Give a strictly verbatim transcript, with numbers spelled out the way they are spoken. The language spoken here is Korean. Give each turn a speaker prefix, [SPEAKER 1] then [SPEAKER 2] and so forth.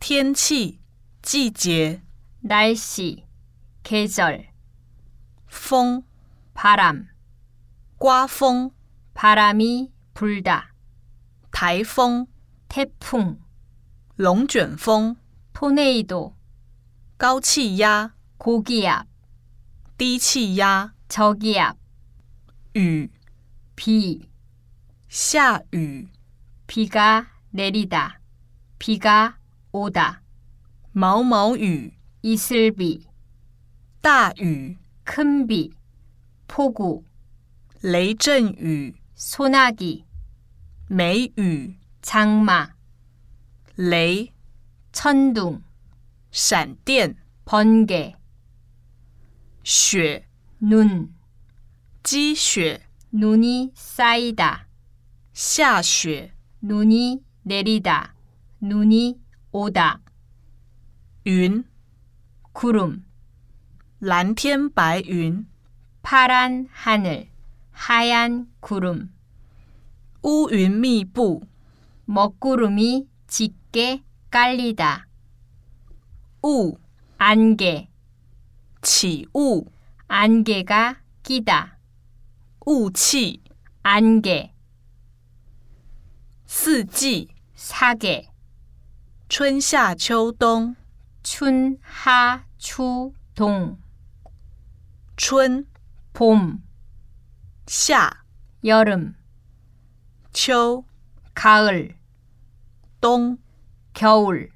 [SPEAKER 1] 天气季节
[SPEAKER 2] 날씨, 계절,
[SPEAKER 1] 风
[SPEAKER 2] 바람,
[SPEAKER 1] 刮风
[SPEAKER 2] 바람이 불다,
[SPEAKER 1] 台风
[SPEAKER 2] 태풍,
[SPEAKER 1] 龙卷风
[SPEAKER 2] 토네이도,
[SPEAKER 1] 高气压
[SPEAKER 2] 고기압,
[SPEAKER 1] 低气压
[SPEAKER 2] 저기압,
[SPEAKER 1] 雨
[SPEAKER 2] 비,
[SPEAKER 1] 下雨
[SPEAKER 2] 비가 내리다, 비가 오다,
[SPEAKER 1] 毛毛雨
[SPEAKER 2] 이슬비,
[SPEAKER 1] 大雨
[SPEAKER 2] 큰 비, 폭우,
[SPEAKER 1] 雷阵雨
[SPEAKER 2] 소나기,
[SPEAKER 1] 梅雨
[SPEAKER 2] 장마,
[SPEAKER 1] 雷
[SPEAKER 2] 천둥,
[SPEAKER 1] 闪电
[SPEAKER 2] 번개,
[SPEAKER 1] 雪
[SPEAKER 2] 눈,
[SPEAKER 1] 积雪
[SPEAKER 2] 눈이 쌓이다,
[SPEAKER 1] 下雪
[SPEAKER 2] 눈이 내리다, 눈이 오다,
[SPEAKER 1] 云
[SPEAKER 2] 구름,
[SPEAKER 1] 蓝天白云
[SPEAKER 2] 파란 하늘, 하얀 구름,
[SPEAKER 1] 乌云密布
[SPEAKER 2] 먹구름이 짙게 깔리다,
[SPEAKER 1] 雾
[SPEAKER 2] 안개,
[SPEAKER 1] 起雾
[SPEAKER 2] 안개가 끼다,
[SPEAKER 1] 雾气
[SPEAKER 2] 안개,
[SPEAKER 1] 四季
[SPEAKER 2] 사계,
[SPEAKER 1] 春夏秋冬
[SPEAKER 2] 춘, 하, 추, 동,
[SPEAKER 1] 春
[SPEAKER 2] 봄,
[SPEAKER 1] 夏
[SPEAKER 2] 여름,
[SPEAKER 1] 秋
[SPEAKER 2] 가을,
[SPEAKER 1] 冬
[SPEAKER 2] 겨울,